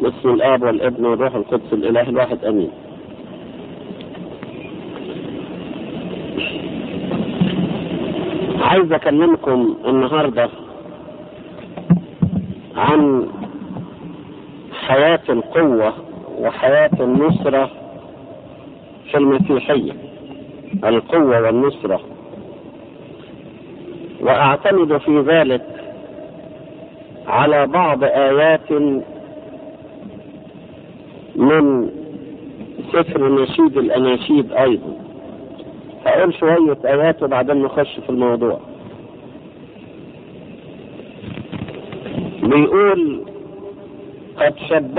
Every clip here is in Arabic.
باسم الآب والابن والروح القدس الإله الواحد أمين. عايز أكلمكم النهاردة عن حياة القوة وحياة النصرة في المسيحية، القوة والنصرة، وأعتمد في ذلك على بعض آيات من سفر نشيد الأناشيد. أيضا هقول شوية آيات وبعدين نخش في الموضوع. بيقول قد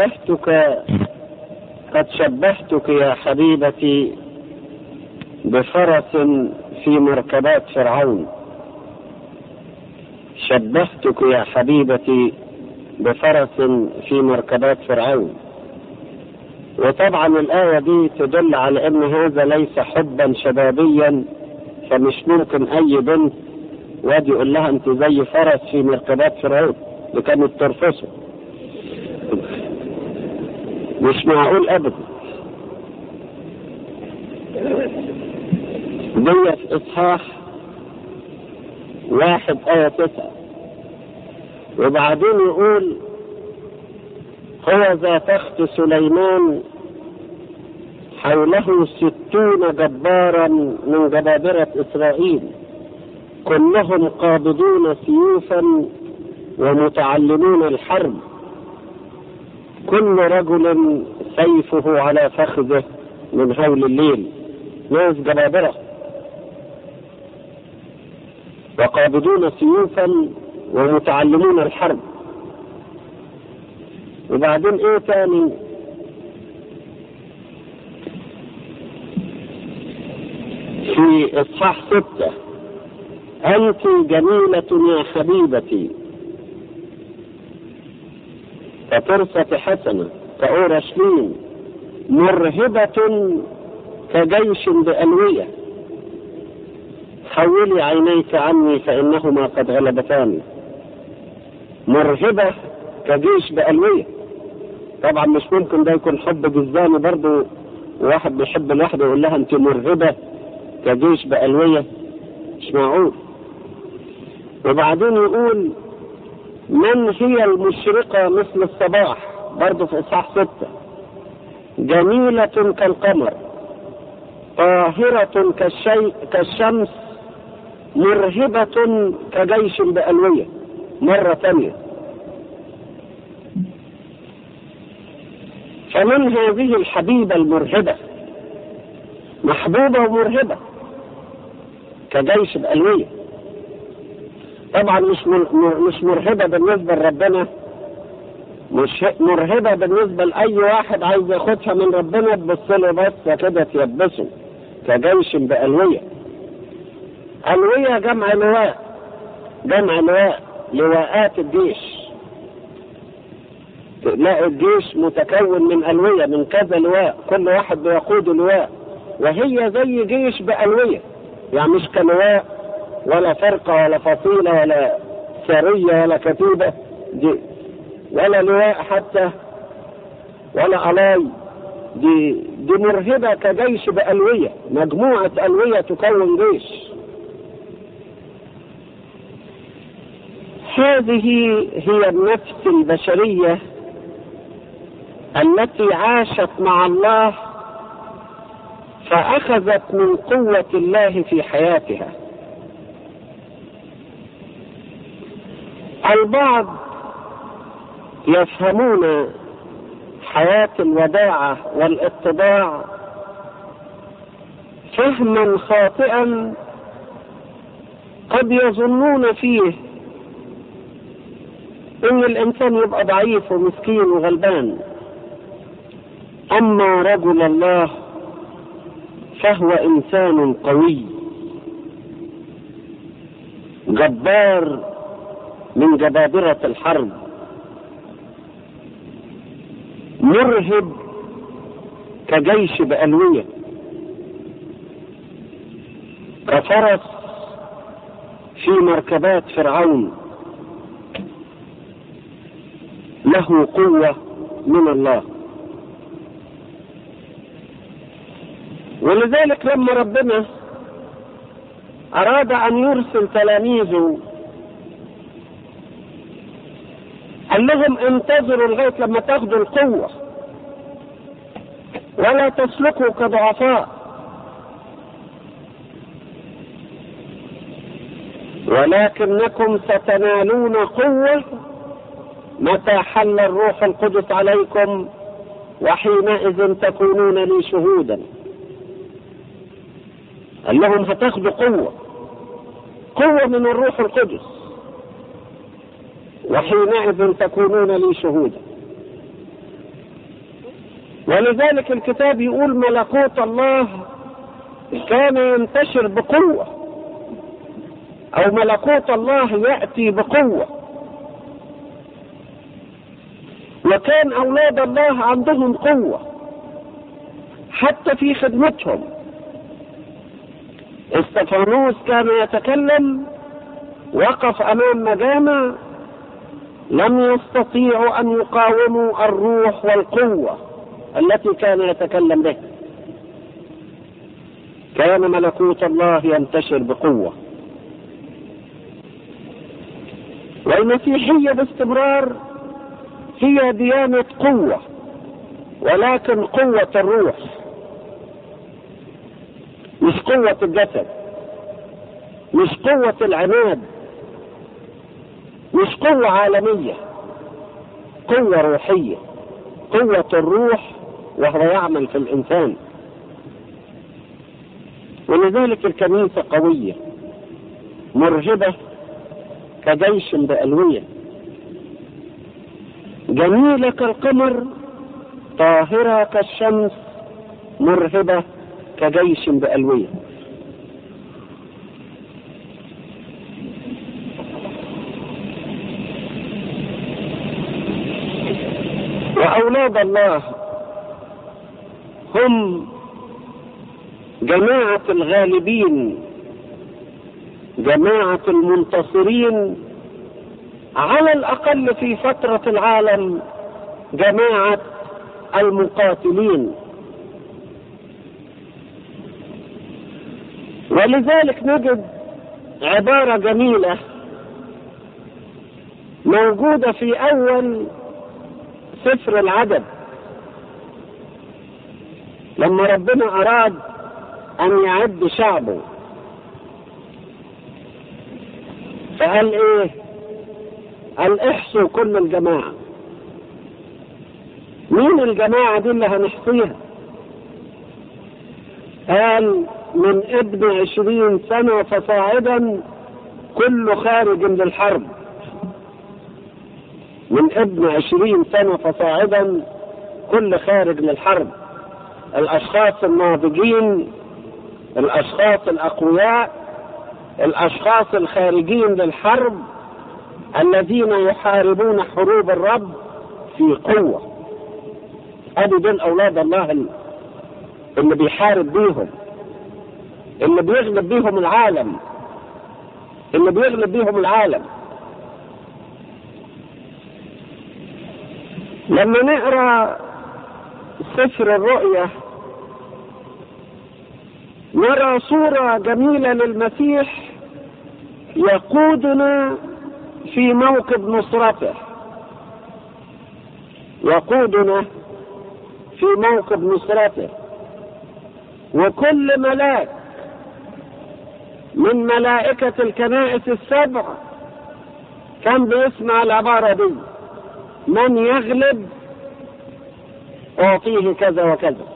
شبهتك يا حبيبتي بفرس في مركبات فرعون. شبهتك يا حبيبتي بفرس في مركبات فرعون. وطبعا الآية دي تدل على ان هذا ليس حبا شبابيا، فمش ممكن اي بنت وادي يقول لها انت زي فرس في مركبات فرعون اللي كانت ترفسه، مش معقول ابدا. دي في اصحاح 1 آية 9. وبعدين يقول هو ذا تخت سليمان حوله 60 جبارا من جبابرة إسرائيل كلهم قابضون سيوفا ومتعلمون الحرب، كل رجل سيفه على فخذه من هول الليل. ناس جبابرة وقابضون سيوفا ومتعلمون الحرب. وبعدين ايه تاني؟ في اصحاح 6 انت جميلة يا حبيبتي كفرصة حسنة كأورشليم مرهبة كجيش بألوية. حولي عينيك عني فإنهما قد غلبتاني. مرهبة كجيش بألوية. طبعا مش ممكن ده يكون حب جزاني برضو، واحد بيحب لوحده يقول لها انت مرهبة كجيش بألوية، مش معقول. وبعدين يقول من هي المشرقة مثل الصباح، برضو في إصحاح 6 جميلة كالقمر طاهرة كالشمس مرهبة كجيش بألوية. مرة ثانية. فمن هذه الحبيبة المرهبة، محبوبة ومرهبة كجيش بألوية. طبعا مش مرهبة بالنسبة لربنا، مش مرهبة بالنسبة لأي واحد عايز ياخدها من ربنا تبص له بس كده تيبسه، كجيش بألوية. ألوية جمع لواء، جمع لواء، لواءات الجيش. تلاقي الجيش متكون من ألوية، من كذا لواء، كل واحد بيقود لواء، وهي زي جيش بألوية. يعني مش كلواء ولا فرقة ولا فصيلة ولا سرية ولا كتيبة دي، ولا لواء حتى ولا ألاي. دي مرهبة كجيش بألوية، مجموعة ألوية تكون جيش. هذه هي النفس البشرية التي عاشت مع الله فأخذت من قوة الله في حياتها. البعض يفهمون حياة الوداعة والاتضاع فهما خاطئا، قد يظنون فيه ان الانسان يبقى ضعيف ومسكين وغلبان. اما رجل الله فهو انسان قوي جبار من جبابرة الحرب، مرهب كجيش بألوية، كفرس في مركبات فرعون، له قوة من الله. ولذلك لما ربنا أراد أن يرسل تلاميذه قال لهم انتظروا لغاية لما تاخدوا القوة ولا تسلكوا كضعفاء، ولكنكم ستنالون قوة متى حل الروح القدس عليكم وحينئذ تكونون لي شهودا. قال لهم هتاخدوا قوة من الروح القدس وحينئذ تكونون لي شهودا. ولذلك الكتاب يقول ملكوت الله كان ينتشر بقوة، أو ملكوت الله يأتي بقوة. وكان أولاد الله عندهم قوة حتى في خدمتهم. استفانوس كان يتكلم، وقف أمام مجامع لم يستطيعوا أن يقاوموا الروح والقوة التي كان يتكلم بها. كان ملكوت الله ينتشر بقوة. والمسيحية باستمرار هي ديانة قوة، ولكن قوة الروح مش قوة الجسد، مش قوة العناد، مش قوة عالمية، قوة روحية، قوة الروح وهو يعمل في الإنسان. ولذلك الكنيسة قوية مرهبة كجيش بألوية، جميلة كالقمر، طاهرة كالشمس، مرهبة كجيش بألوية. وأولاد الله هم جماعة الغالبين، جماعة المنتصرين، على الأقل في فترة العالم جماعة المقاتلين. ولذلك نجد عبارة جميلة موجودة في أول سفر العدد، لما ربنا أراد أن يعد شعبه فقال إيه؟ قال احصوا كل الجماعة. مين الجماعة دي اللي هنحصيها؟ قال من ابن 20 سنة فصاعدا كل خارج للحرب. من ابن 20 سنة فصاعدا كل خارج للحرب. الأشخاص الناضجين، الأشخاص الأقوياء، الأشخاص الخارجين للحرب، الذين يحاربون حروب الرب في قوة. أدي دول أولاد الله اللي بيحارب بيهم، اللي بيغلب بيهم العالم، اللي بيغلب بيهم العالم. لما نقرأ سفر الرؤيا نرى صورة جميلة للمسيح يقودنا في موكب نصرته، يقودنا في موكب نصرته. وكل ملاك من ملائكة الكنائس السبع كان بيسمع العبارة دي: من يغلب أعطيه كذا وكذا،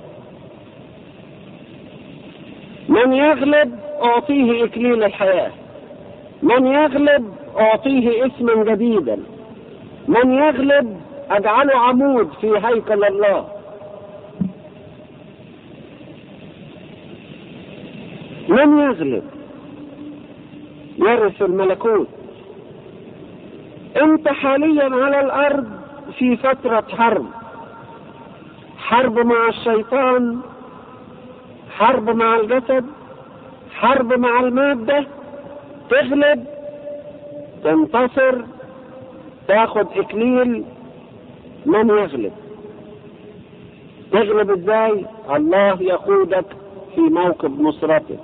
من يغلب أعطيه إكليل الحياة، من يغلب أعطيه اسما جديدا، من يغلب أجعله عمود في هيكل الله. من يغلب يرث الملكوت. انت حاليا على الأرض في فترة حرب مع الشيطان، حرب مع الجسد، حرب مع المادة. تغلب، تنتصر، تاخد إكليل، من يغلب؟ تغلب ازاي؟ الله يقودك في موكب نصرته.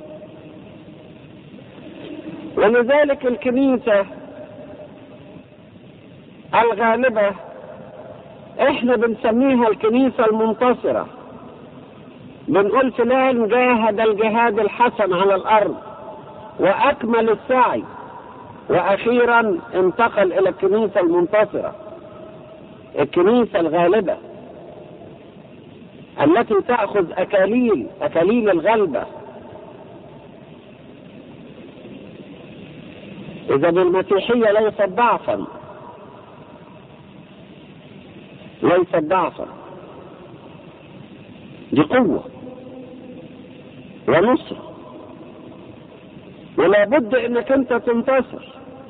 ولذلك الكنيسة الغالبة احنا بنسميها الكنيسة المنتصرة. بنقول فلان جاهد الجهاد الحسن على الارض واكمل السعي، واخيرا انتقل الى الكنيسة المنتصرة، الكنيسة الغالبة التي تأخذ أكاليل الغلبة. إذا المسيحية ليست ضعفا، ليست ضعفا، دي قوة ونصر، ولا بد انك انت تنتصر.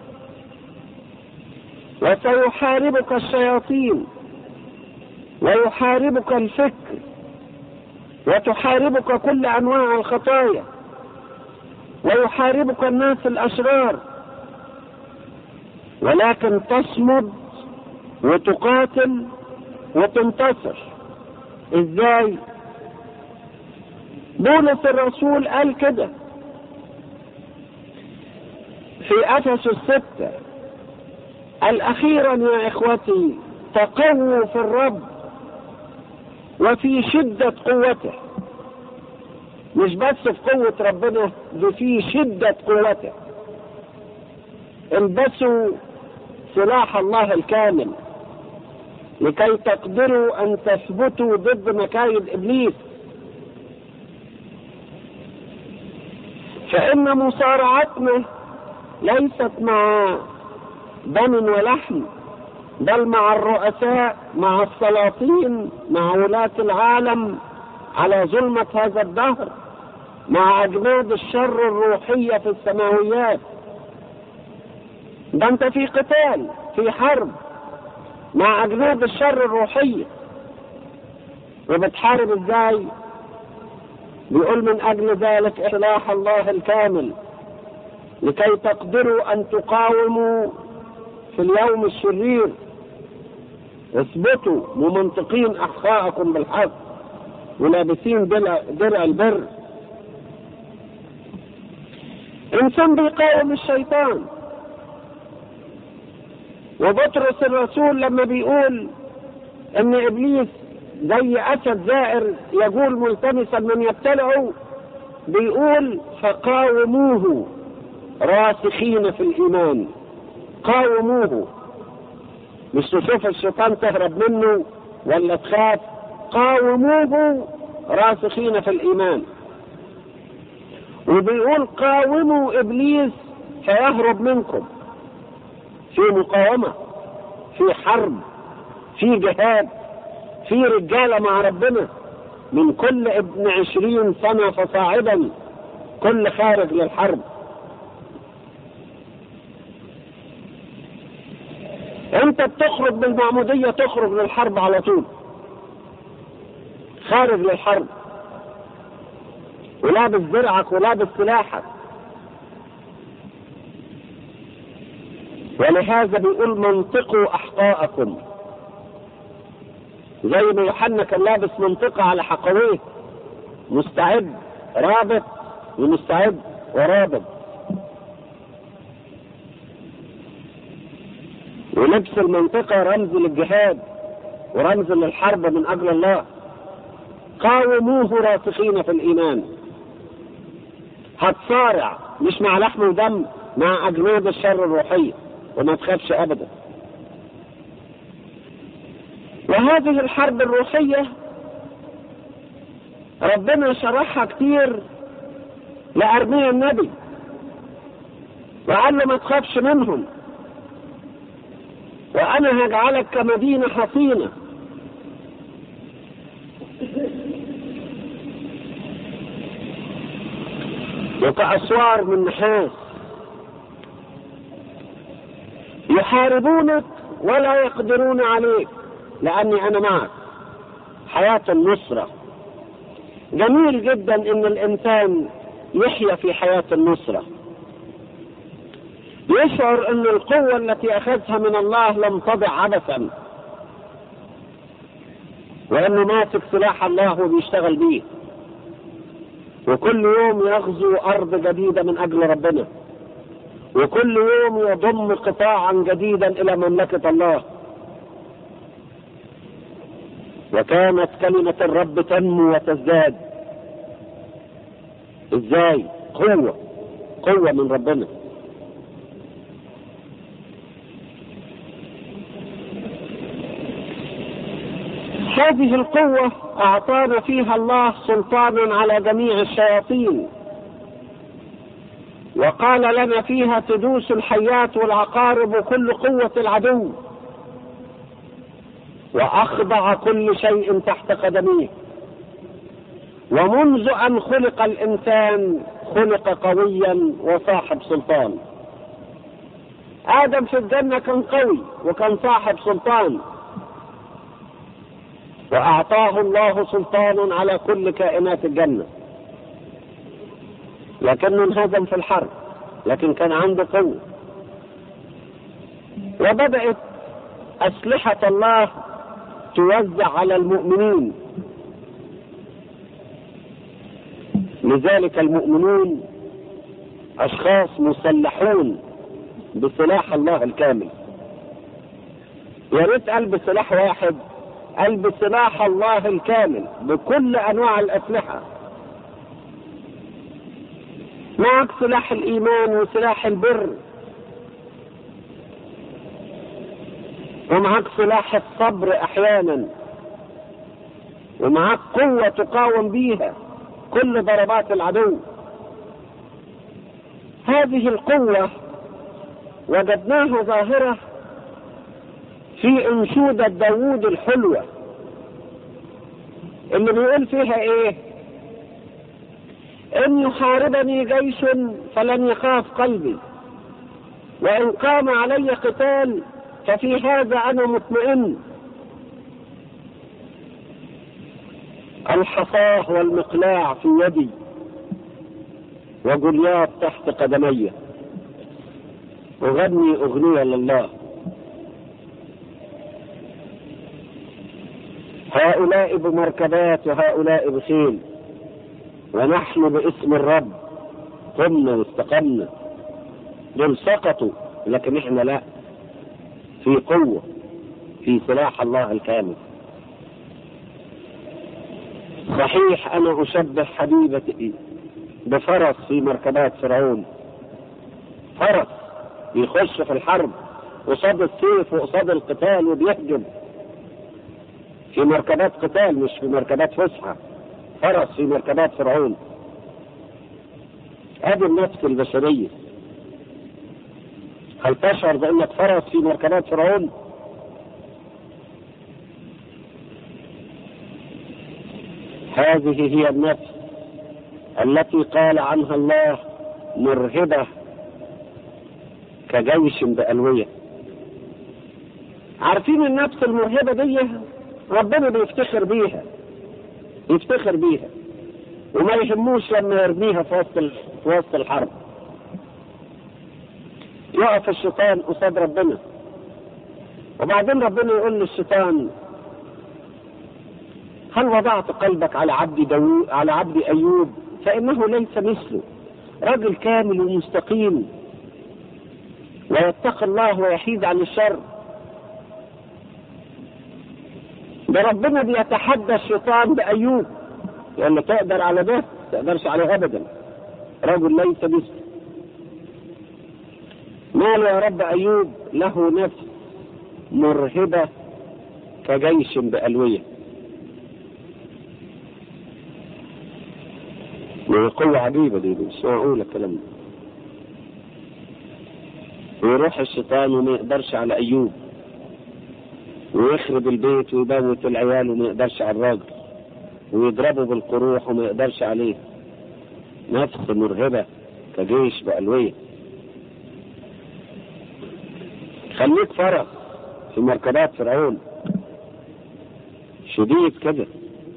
وسيحاربك الشياطين ويحاربك الفكر وتحاربك كل انواع الخطايا ويحاربك الناس الاشرار، ولكن تصمد وتقاتل وتنتصر. ازاي؟ بولس الرسول قال كده في أفسس 6، قال أخيرا يا إخوتي تقووا في الرب وفي شدة قوته. مش بس في قوة ربنا، ده في شدة قوته. البسوا سلاح الله الكامل لكي تقدروا أن تثبتوا ضد مكايد إبليس. فإن مصارعتنا ليست مع دم ولحم، بل مع الرؤساء، مع السلاطين، مع ولاة العالم على ظلمة هذا الدهر، مع أجناد الشر الروحية في السماويات. ده أنت في قتال، في حرب مع أجناد الشر الروحية. وبتحارب ازاي؟ بيقول من أجل ذلك سلاح الله الكامل لكي تقدروا أن تقاوموا في اليوم الشرير. اثبتوا ممنطقين أحقاءكم بالحق ولابسين درع البر. إنسان بيقاوم الشيطان. وبطرس الرسول لما بيقول ان ابليس زي اسد زائر يقول ملتمسا من يبتلعه، بيقول فقاوموه راسخين في الايمان. قاوموه، مش تشوف الشيطان تهرب منه ولا تخاف، قاوموه راسخين في الايمان. وبيقول قاوموا ابليس فيهرب منكم. في مقاومة، في حرب، في جهاد، في رجالة مع ربنا من كل ابن 20 سنة فصاعدا، كل خارج للحرب. انت بتخرج بالمعمودية تخرج للحرب على طول، خارج للحرب ولابس درعك ولابس سلاحك. ولهذا بيقول منطقوا أحقاءكم، زي ما يوحنا كان لابس منطقة على حقويه، مستعد رابط ومستعد ورابط. ولبس المنطقة رمز للجهاد ورمز للحرب من أجل الله. قاوموه راسخين في الإيمان. هتصارع مش مع لحم ودم، مع أجناد الشر الروحية، وما تخافش أبدا. وهذه الحرب الروحية ربنا شرحها كتير لأرميا النبي، وقال له ما تخافش منهم، وأنا هجعلك كمدينة حصينة. وكأسوار من نحاس. يحاربونك ولا يقدرون عليك لأني أنا معك. حياة النصرة. جميل جدا إن الإنسان يحيا في حياة النصرة، يشعر إن القوة التي أخذها من الله لم تضع عبثا، وانه ماسك سلاح الله وبيشتغل بيه، وكل يوم يغزو ارض جديدة من اجل ربنا، وكل يوم يضم قطاعا جديدا الى مملكة الله. وكانت كلمة الرب تنمو وتزداد. ازاي؟ قوة من ربنا. هذه القوة اعطانا فيها الله سلطانا على جميع الشياطين، وقال لنا فيها تدوس الحيات والعقارب وكل قوة العدو، وأخضع كل شيء تحت قدميه. ومنذ أن خلق الإنسان خلق قويا وصاحب سلطان. آدم في الجنة كان قوي وكان صاحب سلطان، وأعطاه الله سلطان على كل كائنات الجنة، لكنه انهزم في الحرب، لكن كان عنده قوة. وبدأت أسلحة الله توزع على المؤمنين، لذلك المؤمنون أشخاص مسلحون بسلاح الله الكامل. يا ريت قلب سلاح واحد، قلب سلاح الله الكامل بكل أنواع الأسلحة. معك سلاح الإيمان وسلاح البر، ومعك سلاح الصبر أحيانا، ومعك قوة تقاوم بيها كل ضربات العدو. هذه القوة وجدناها ظاهرة في أنشودة داوود الحلوة، اللي بيقول فيها ايه؟ إن يحاربني جيش فلن يخاف قلبي، وإن قام علي قتال ففي هذا أنا مطمئن. الحصاه والمقلاع في يدي، وجوليات تحت قدمي، أغني أغنية لله. هؤلاء بمركبات وهؤلاء بخيل، ونحن باسم الرب قمنا واستقمنا. دول سقطوا، لكن احنا لا، في قوة، في سلاح الله الكامل. صحيح أنا أشبه حبيبتي بفرس في مركبات فرعون، فرس بيخش في الحرب قصاد السيف وقصاد القتال وبيهجم في مركبات قتال، مش في مركبات فسحة. فرس في مركبات فرعون. هذه النفس البشرية. هل تشعر بأنك فرس في مركبات فرعون؟ هذه هي النفس التي قال عنها الله مرهبة كجيش بألوية. عارفين النفس المرهبة دي ربنا بيفتخر بيها، يفتخر بيها، وما يهموش لما يرميها في وسط الحرب. يقف الشيطان قصاد ربنا، وبعدين ربنا يقول للشيطان: هل وضعت قلبك على عبد أيوب؟ فإنه ليس مثله، رجل كامل ومستقيم ويتقي الله ويحيد عن الشر. ده ربنا بيتحدى الشيطان بأيوب، لأنه تقدر على ده؟ تقدرش عليه أبدا، رجل ليس مثله. ماله يا رب أيوب؟ له نفس مرهبة كجيش بألوية. من قوة عجيبة دي، مش معقول الكلام ده. ويروح الشيطان وما يقدرش على أيوب، ويخرب البيت ويبوت العيال وما يقدرش على الراجل، ويضربه بالقروح وما يقدرش عليه. نفس مرهبة كجيش بألوية. خليك فرس في مركبات فرعون، شديد كده.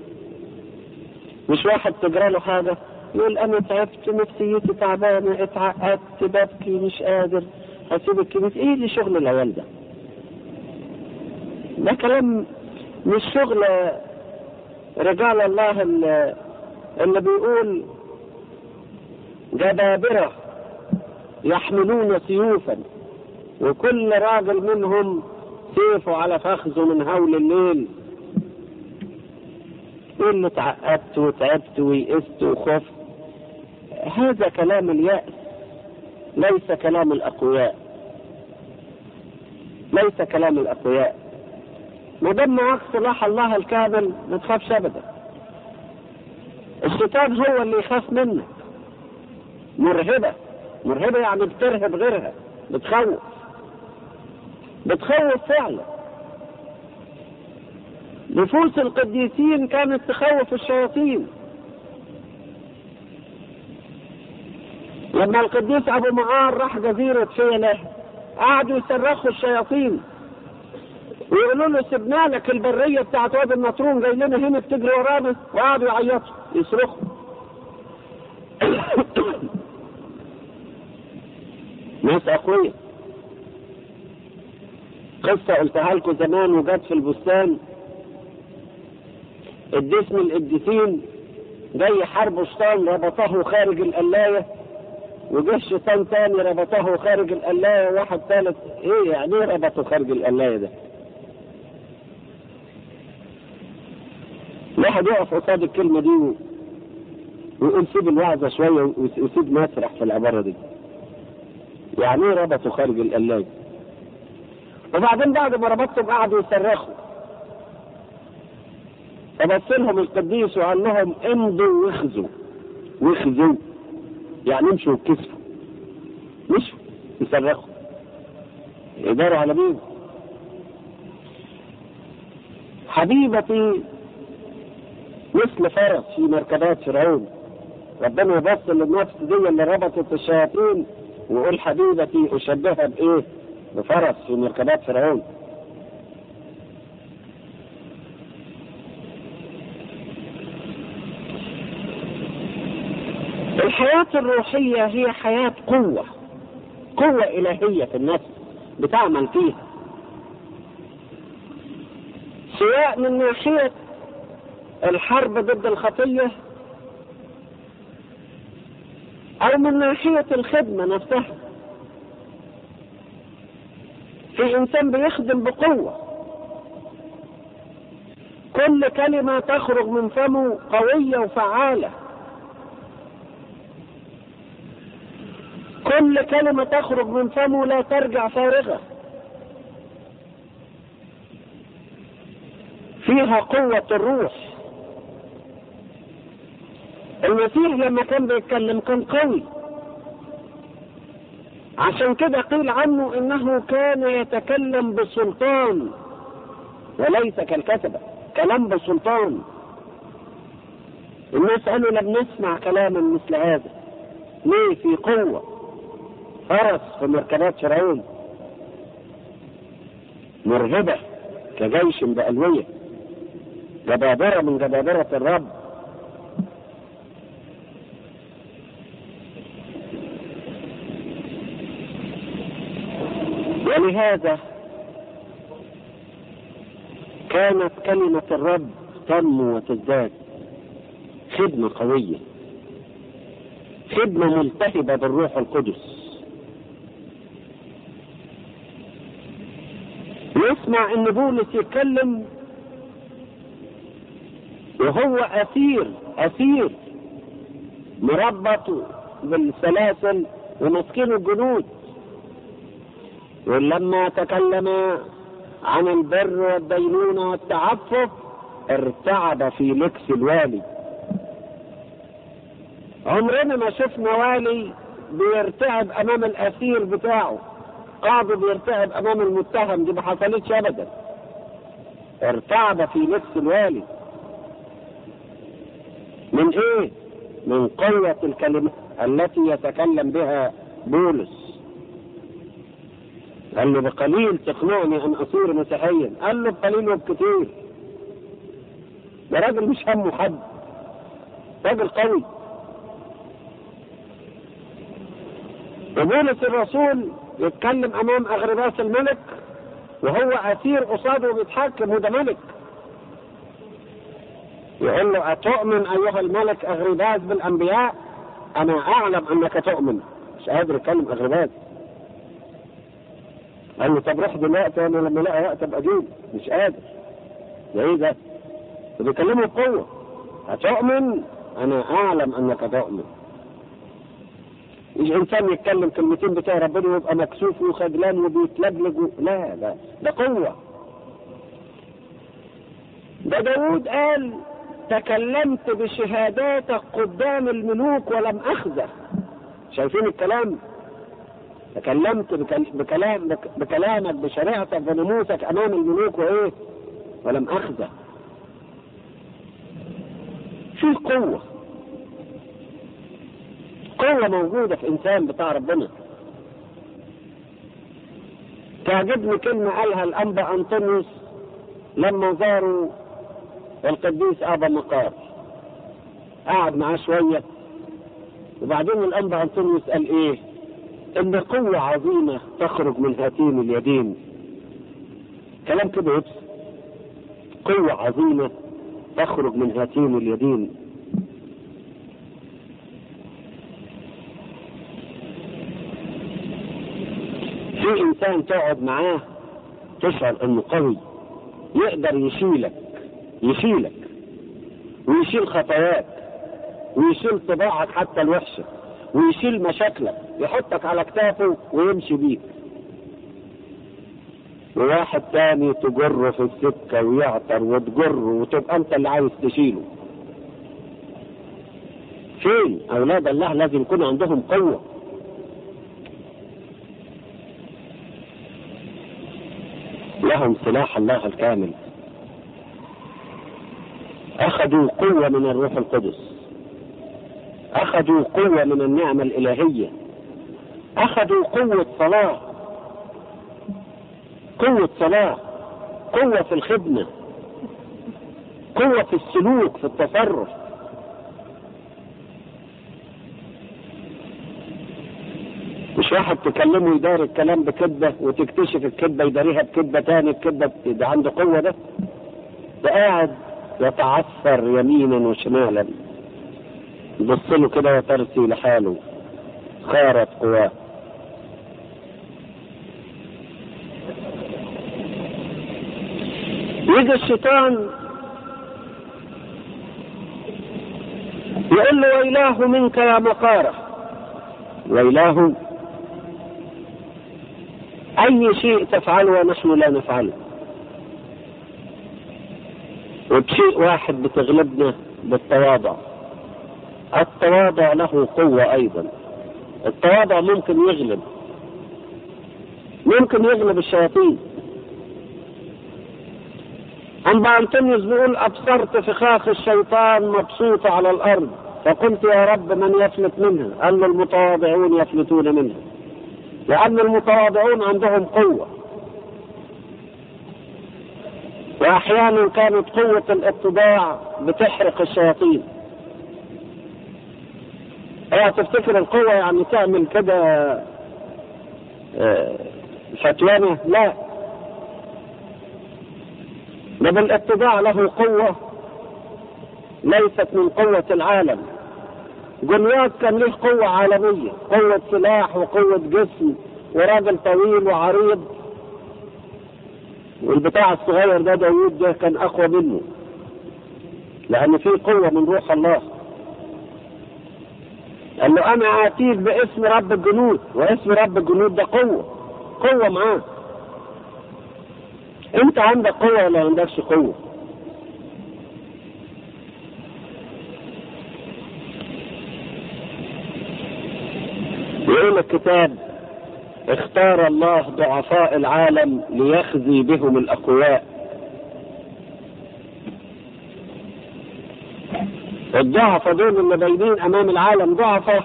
مش واحد تجرى له حاجة يقول أنا تعبت، نفسيتي تعبانة، اتعقدت، ببكي، مش قادر، هسيب الكبير. ايه اللي شغل العيال ده؟ ده كلام مش شغل رجال الله اللي بيقول جبابرة يحملون سيوفا وكل راجل منهم سيفه على فخذه من هول الليل، يقول له تعقدت وتعبت ويئست وخفت. هذا كلام اليأس، ليس كلام الأقوياء، ليس كلام الأقوياء. ما دام معك سلاح الله الكامل ما تخافش أبدا. الشيطان هو اللي يخاف منك. مرهبة، مرهبة يعني بترهب غيرها، بتخوف فعلا. نفوس القديسين كانت تخوف الشياطين. لما القديس أبو معار راح جزيرة فيلة قعدوا يصرخوا الشياطين ويقولوا له سيبنا لك البرية بتاعت وادي النطرون، جاي لنا هنا بتجري ورانا، وقعدوا يعيطوا يصرخوا. ناس أقوياء. قصة قلتها لكم زمان وجت في البستان. الديس من القديسين جاي حرب شيطان ربطه خارج القلاية، وجه شيطان تاني ربطه خارج القلاية، واحد ثالث. ايه يعني ايه ربطه خارج القلاية ده؟ واحد يقف قصاد الكلمة دي ويقول سيب الوعظة شوية وسيب مسرح في العبارة دي. يعني ايه ربطه خارج القلاية؟ وبعدين بعد ما ربطتهم قعدوا يصرخوا. فبص لهم القديس وقال لهم امضوا واخذوا. واخذوا يعني امشوا وكسفوا، مشوا يصرخوا يداروا على مين؟ حبيبتي مثل فرس في مركبات فرعون. ربنا يبص للنفس دي اللي ربطت الشياطين ويقول حبيبتي اشبهها بايه؟ بفرس في مركبات فرعون. الحياة الروحية هي حياة قوة إلهية في النفس بتعمل فيها، سواء من ناحية الحرب ضد الخطية أو من ناحية الخدمة نفسها. في إنسان بيخدم بقوة، كل كلمة تخرج من فمه قوية وفعالة، كل كلمة تخرج من فمه لا ترجع فارغة، فيها قوة الروح. المسيح لما كان بيتكلم كان قوي، عشان كده قيل عنه انه كان يتكلم بسلطان وليس كالكتبة، كلام بسلطان. الناس قالوا لم نسمع كلاما مثل هذا. ليه؟ في قوة. فرس في مركبات فرعون، مرهبة كجيش بألوية، جبابرة من جبابرة الرب. ولهذا كانت كلمة الرب تنمو وتزداد. خدمة قوية، خدمة ملتهبة بالروح القدس. نسمع ان بولس يتكلم وهو اسير مربط بالسلاسل ومسكين الجنود، ولما تكلم عن البر والدينونة والتعفف ارتعب في لبس الوالي. عمرنا ما شفنا والي بيرتعب امام الاسير بتاعه، قاضي بيرتعب امام المتهم، دي ما حصلتش ابدا. ارتعب في لبس الوالي. من ايه؟ من قوة الكلمة التي يتكلم بها بولس. قال له بقليل تقنعني ان اصير مسيحيا. قال له بقليل وبكثير. ده راجل مش همه حد، راجل قوي. وبولس الرسول يتكلم امام اغرباس الملك وهو اسير قصاده وبيتحكم، وده ملك. يقول له أتؤمن أيها الملك أغرباس بالأنبياء؟ أنا أعلم أنك تؤمن. مش قادر يتكلم أغرباس. قال له طب روح دلوقتي، أنا لما الاقي وقت أبقى أجيب. مش قادر. ده إيه ده؟ بيكلمه بقوة. أتؤمن؟ أنا أعلم أنك تؤمن. مش إنسان يتكلم كلمتين بتاع ربنا ويبقى مكسوف وخجلان وبيتلجلج لا لا، ده قوة. ده داود قال تكلمت بشهاداتك قدام الملوك ولم أخزى. شايفين الكلام؟ تكلمت بكلامك بشريعتك بناموسك أمام الملوك وإيه؟ ولم أخزى. في قوة، قوة موجودة في إنسان بتاع ربنا. تعجبني كلمة قالها الأنبا أنطونيوس لما زاروا القديس أبا مقار. قعد معاه شوية وبعدين الأنبا أنطونيوس قال إيه؟ إن قوة عظيمة تخرج من هاتين اليدين. كلام كده يبس. قوة عظيمة تخرج من هاتين اليدين. في إنسان تقعد معاه تشعر إنه قوي، يقدر يشيلك ويشيل خطاياك ويشيل طباعك حتى الوحشة ويشيل مشاكلك، يحطك على كتافه ويمشي بيك. وواحد تاني تجره في السكة ويعطر وتجره وتبقى انت اللي عايز تشيله. فين اولاد الله لازم يكون عندهم قوة. لهم سلاح الله الكامل. اخذوا قوة من الروح القدس، اخذوا قوة من النعمة الالهية، اخذوا قوة صلاة، قوة في الخدمة، قوة في السلوك، في التصرف. مش واحد تكلمه يدار الكلام بكذبة وتكتشف الكذبة يداريها بكذبة تاني بكذبة. ده عنده قوة. ده قاعد يتعثر يمينا وشمالا، يبصله كده وترسي لحاله، خارت قواه. يجي الشيطان يقول له ويلاه منك يا مقارة. ويلاه أي شيء تفعله ونحن لا نفعله. وبشيء واحد بتغلبنا، بالتواضع. التواضع له قوة أيضا. التواضع ممكن يغلب الشياطين. أنبا أنطونيوس بيقول أبصرت فخاخ الشيطان مبسوطة على الأرض فقلت يا رب من يفلت منها؟ قال له المتواضعون يفلتون منها، لأن المتواضعون عندهم قوة. وأحيانا كانت قوة الاتباع بتحرق الشياطين. تفتكر القوة يعني تعمل كده فتوانة؟ لا، بل الاتباع له قوة ليست من قوة العالم. جولياث كان له قوة عالمية، قوة سلاح وقوة جسم وراجل طويل وعريض، والبتاع الصغير ده داوود ده كان أقوى منه، لأن فيه قوة من روح الله. قال له أنا آتيك باسم رب الجنود، واسم رب الجنود ده قوة معاه. أنت عندك قوة ولا عندكش قوة؟ يقول الكتاب اختار الله ضعفاء العالم ليخزي بهم الأقوياء. الضعفاء دول اللي باينين أمام العالم ضعفاء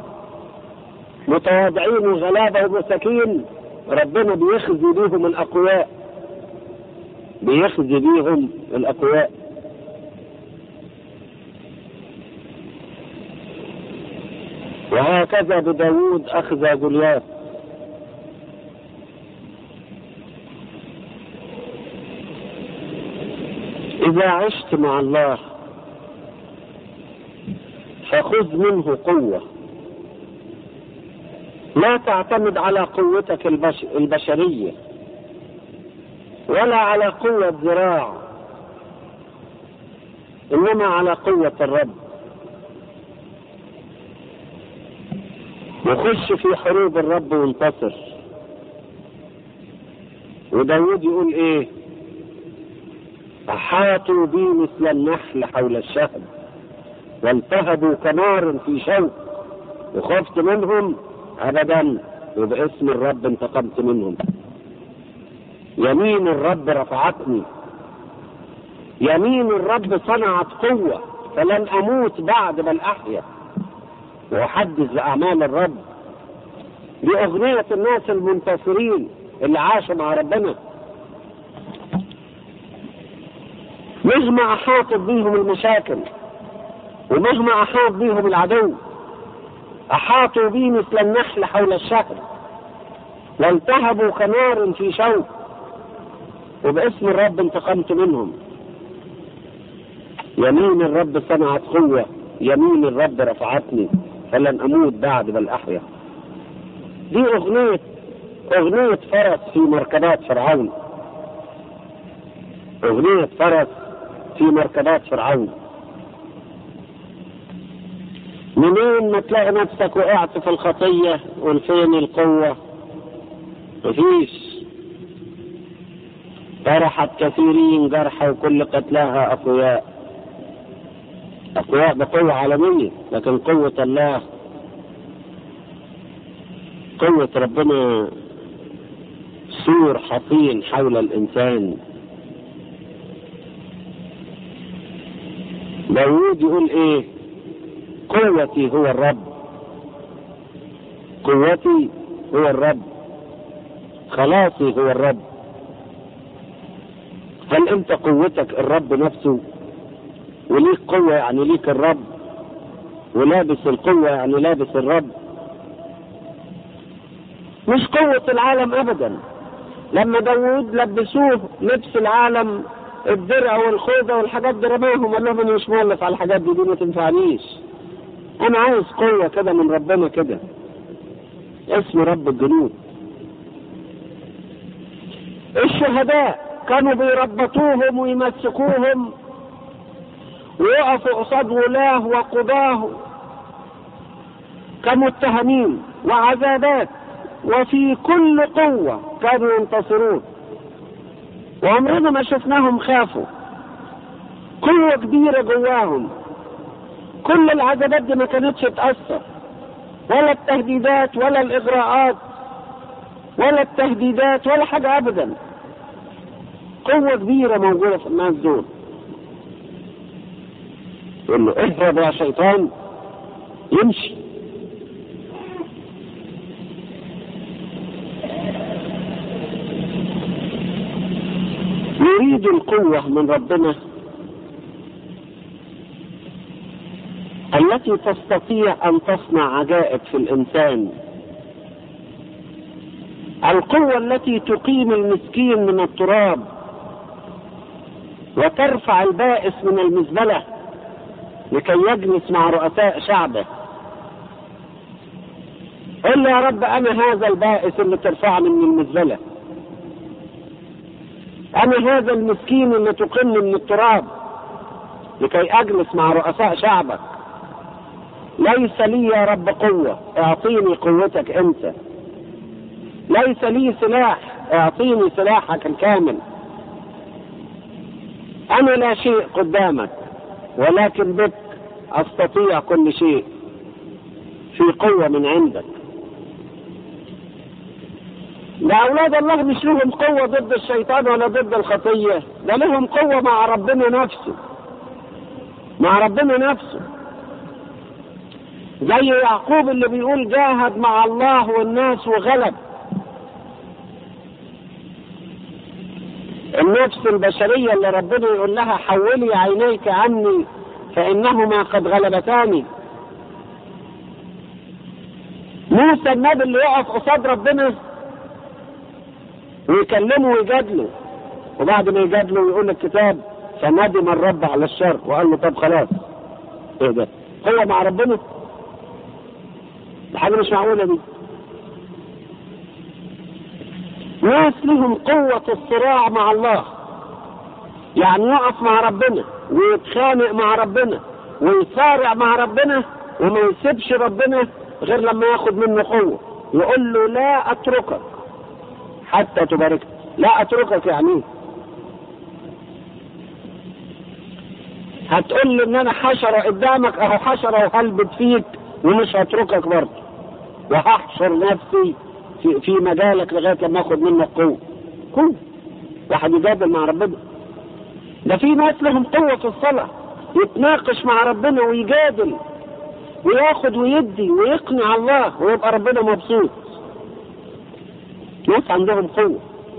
متواضعين وغلابة ومساكين، ربنا بيخزي بهم الأقوياء، بيخزي بهم الأقوياء. وهكذا بداود أخذ جولياث. إذا عشت مع الله فخذ منه قوة. لا تعتمد على قوتك البشرية ولا على قوة ذراع، إنما على قوة الرب. وخش في حروب الرب وانتصر. وداود يقول ايه؟ أحاطوا بي مثل النحل حول الشهب والتهبوا كنار في شوك، وخفت منهم أبدا، وباسم الرب انتقمت منهم. يمين الرب رفعتني، يمين الرب صنعت قوة، فلن أموت بعد بل أحيا وأحدث بأعمال الرب. دي أغنية الناس المنتصرين اللي عاشوا مع ربنا. مهما أحاطت بيهم المشاكل ومهما أحاط بيهم العدو، أحاطوا بي مثل النحل حول الشهر والتهبوا كنار في شوك، وباسم الرب انتقمت منهم. يمين الرب صنعت قوة، يمين الرب رفعتني، فلن أموت بعد بل أحيا. دي أغنية فرس في مركبات فرعون، أغنية فرس في مركبات فرعون. منين ما تلاقي نفسك وقعت في الخطية والفين القوة؟ مفيش. طرحت كثيرين جرحى وكل قتلاها أقوياء. أقوياء بقوة عالمية، لكن قوة الله، قوة ربنا سور حصين حول الإنسان. داود يقول إيه؟ قوتي هو الرب، قوتي هو الرب، خلاصي هو الرب. هل أنت قوتك الرب نفسه؟ وليك قوة يعني ليك الرب، ولابس القوة يعني لابس الرب. مش قوة العالم أبدا. لما داود لبسوه لبس العالم، الدرع والخوذة والحاجات دي، رماهم قال لهم أنا مش مولف على الحاجات دي ما تنفعنيش. أنا عايز قوة كده من ربنا كده، اسم رب الجنود. الشهداء كانوا بيربطوهم ويمسكوهم ويقفوا قصاد ولاه وقضاه كمتهمين وعذابات، وفي كل قوة كانوا ينتصرون، وعمرنا ما شفناهم خافوا. قوة كبيرة جواهم، كل العذابات دي ما كانتش تأثر، ولا التهديدات ولا الإغراءات ولا التهديدات ولا حاجة أبدا. قوة كبيرة موجودة في الناس دول. يقول له اهرب يا شيطان، يمشي. يريد القوة من ربنا التي تستطيع أن تصنع عجائب في الإنسان، القوة التي تقيم المسكين من التراب وترفع البائس من المزبلة لكي يجلس مع رؤساء شعبه. قل يا رب أنا هذا البائس اللي ترفعني من المزبلة، أنا هذا المسكين اللي تقيمني من التراب لكي أجلس مع رؤساء شعبك. ليس لي يا رب قوة، اعطيني قوتك انت. ليس لي سلاح، اعطيني سلاحك الكامل. انا لا شيء قدامك، ولكن بك استطيع كل شيء في قوة من عندك. ده اولاد الله مش لهم قوة ضد الشيطان ولا ضد الخطية، ده لهم قوة مع ربنا نفسه، مع ربنا نفسه. زي يعقوب اللي بيقول جاهد مع الله والناس وغلب. النفس البشرية اللي ربنا يقول لها حولي عينيك عني فإنهما قد غلبتاني. موسى النبي اللي يقف قصاد ربنا ويكلمه ويجادله، وبعد ما يجادله يقول الكتاب فندم الرب على الشر وقال له طب خلاص ايه ده، قوة مع ربنا؟ حاجة مش معقولة دي. ناس لهم قوة الصراع مع الله، يعني يقف مع ربنا ويتخانق مع ربنا ويصارع مع ربنا وما يسيبش ربنا غير لما ياخد منه قوة. يقول له لا أتركك حتى تبارك. لا أتركك يعني ايه؟ هتقول لي ان انا حشرة قدامك، اهو حشرة وهلبت فيك ومش هتركك برضه، وهحشر نفسي في مجالك لغاية لما اخد منك قوة. قوة واحد يجادل مع ربنا؟ ده في ناس لهم قوة في الصلاة، يتناقش مع ربنا ويجادل وياخد ويدي ويقنع الله ويبقى ربنا مبسوط. ناس عندهم قوة.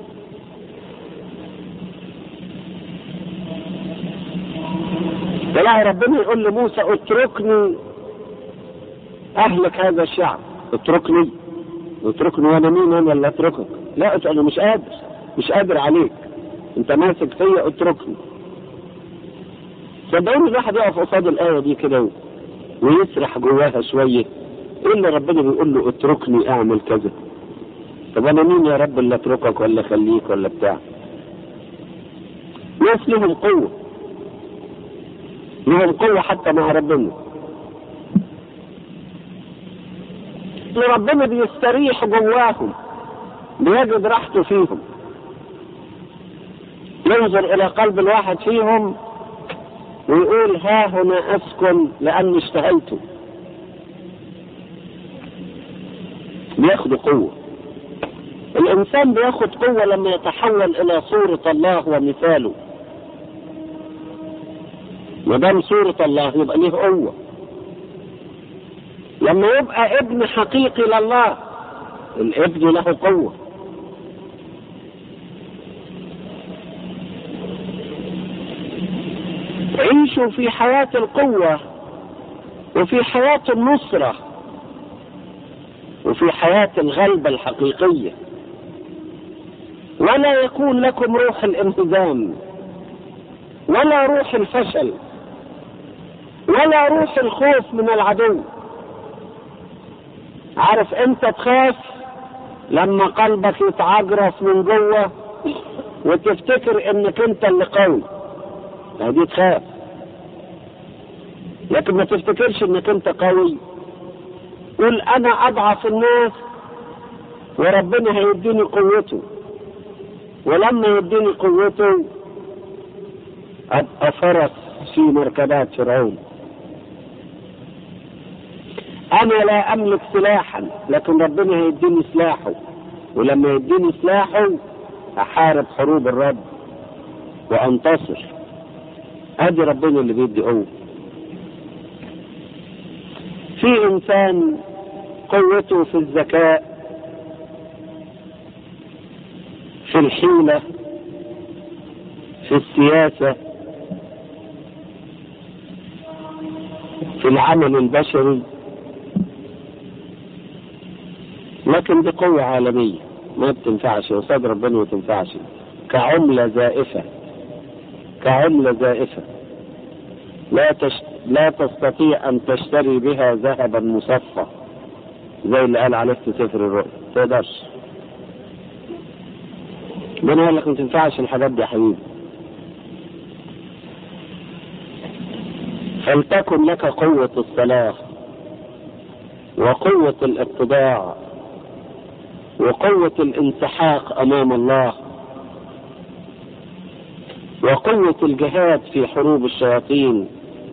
والله ربنا يقول لموسى اتركني اهلك هذا الشعب. اتركني وانا مين انا اللي اتركك؟ لا انا مش قادر عليك، انت ماسك فيا، اتركني. صدقوني الواحد يقف قصاد الآية دي كده ويسرح جواها شوية. ايه اللي ربنا بيقول له اتركني اعمل كذا؟ طب انا مين يا رب اللي اتركك ولا خليك ولا بتاع؟ ناس لهم قوة، لهم قوة حتى مع ربنا. ربنا بيستريح جواهم، بيجد راحته فيهم، ينظر الى قلب الواحد فيهم ويقول ها هنا اسكن لاني اشتهيته. بياخد قوة. الانسان بياخد قوة لما يتحول الى صورة الله ومثاله. ما دام صورة الله يبقى ليه قوة. لما يبقى ابن حقيقي لله، الابن له قوة. عيشوا في حياة القوة وفي حياة النصرة وفي حياة الغلبة الحقيقية، ولا يكون لكم روح الانهزام ولا روح الفشل ولا روح الخوف من العدو. عارف انت تخاف لما قلبك يتعجرف من جوه وتفتكر انك انت اللي قوي، دي تخاف. لكن ما تفتكرش انك انت قوي، قول انا اضعف الناس وربنا هيديني قوته، ولما يديني قوته ابقى فرس في مركبات فرعون. انا لا املك سلاحا لكن ربنا هيديني سلاحه، ولما يديني سلاحه احارب حروب الرب وانتصر. ادي ربنا اللي بيدي قوة. في انسان قوته في الذكاء، في الحيلة، في السياسة، في العمل البشري، لكن دي قوة عالمية ما بتنفعش قصاد ربنا، ما تنفعش. كعملة زائفة، كعملة زائفة لا تستطيع أن تشتري بها ذهبا مصفى زي اللي قال عليه في سفر الرؤيا. تقدرش. ربنا قال لك ما تنفعش الحاجات دي يا حبيبي. فلتكن لك قوة الصلاة وقوة الاتضاع وقوة الانسحاق أمام الله وقوة الجهاد في حروب الشياطين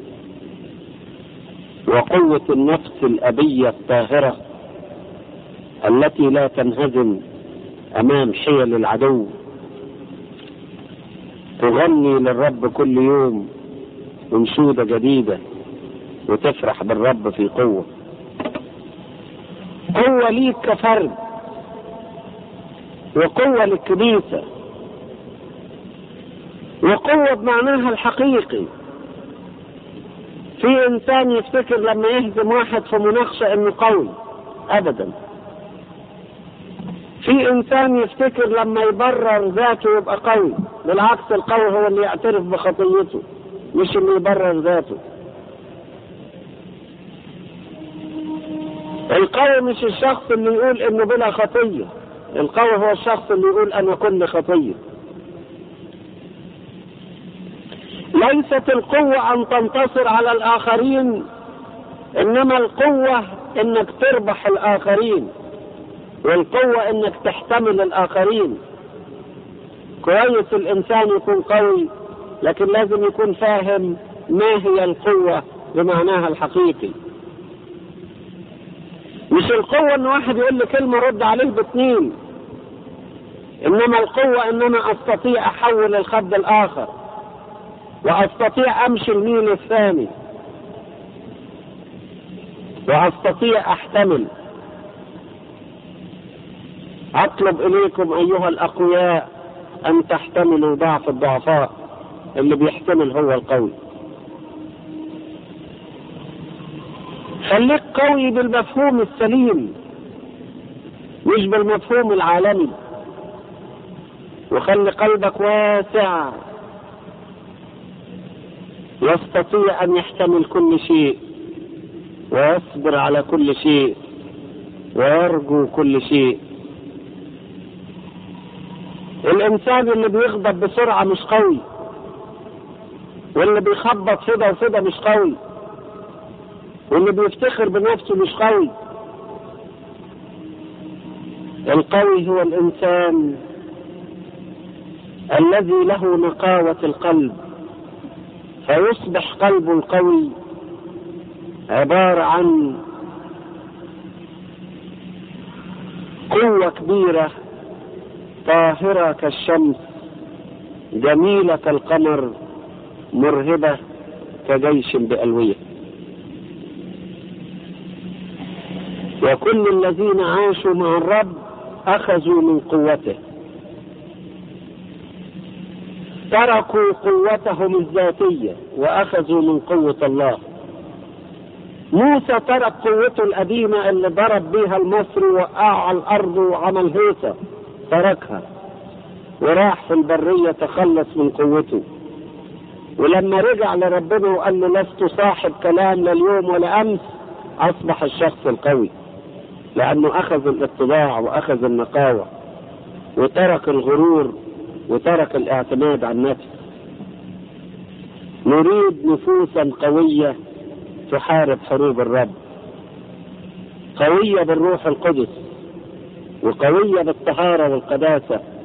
وقوة النفس الأبية الطاهرة التي لا تنهزم أمام حيل العدو. تغني للرب كل يوم أنشودة جديدة وتفرح بالرب في قوة. قوة ليك كفرد وقوة للكنيسة وقوة بمعناها الحقيقي. في انسان يفتكر لما يهزم واحد في مناقشة انه قوي، ابدا. في انسان يفتكر لما يبرر ذاته يبقى قوي، بالعكس القوي هو اللي يعترف بخطيته مش اللي يبرر ذاته. القوي مش الشخص اللي يقول انه بلا خطية، القوي هو الشخص اللي يقول انا كل خطية. ليست القوة ان تنتصر على الاخرين، انما القوة انك تربح الاخرين، والقوة انك تحتمل الاخرين. كويس الانسان يكون قوي، لكن لازم يكون فاهم ما هي القوة بمعناها الحقيقي. مش القوة ان واحد يقول لي كلمة رد عليه باتنين، انما القوة ان انا استطيع احول الخد الاخر، واستطيع امشي الميل الثاني، واستطيع احتمل. اطلب اليكم ايها الاقوياء ان تحتملوا ضعف الضعفاء. اللي بيحتمل هو القوي. خليك قوي بالمفهوم السليم مش بالمفهوم العالمي، وخلي قلبك واسع يستطيع ان يحتمل كل شيء، ويصبر على كل شيء، ويرجو كل شيء. الانسان اللي بيغضب بسرعة مش قوي، واللي بيخبط فدا وفدا مش قوي، واللي بيفتخر بنفسه مش قوي. القوي هو الانسان الذي له نقاوة القلب، فيصبح قلبه القوي عبارة عن قوة كبيرة طاهرة كالشمس، جميلة كالقمر، مرهبة كجيش بألوية. وكل الذين عاشوا مع الرب أخذوا من قوته، تركوا قوتهم الذاتية وأخذوا من قوة الله. موسى ترك قوته القديمة اللي ضرب بيها المصري وقع على الأرض وعمل هيصة، تركها وراح في البرية تخلص من قوته. ولما رجع لربنا وقال له لست صاحب كلام لا اليوم ولا أمس، أصبح الشخص القوي، لأنه أخذ الاتضاع وأخذ النقاوة وترك الغرور وترك الاعتماد على النفس. نريد نفوسا قوية تحارب حروب الرب، قوية بالروح القدس، وقوية بالطهارة والقداسة،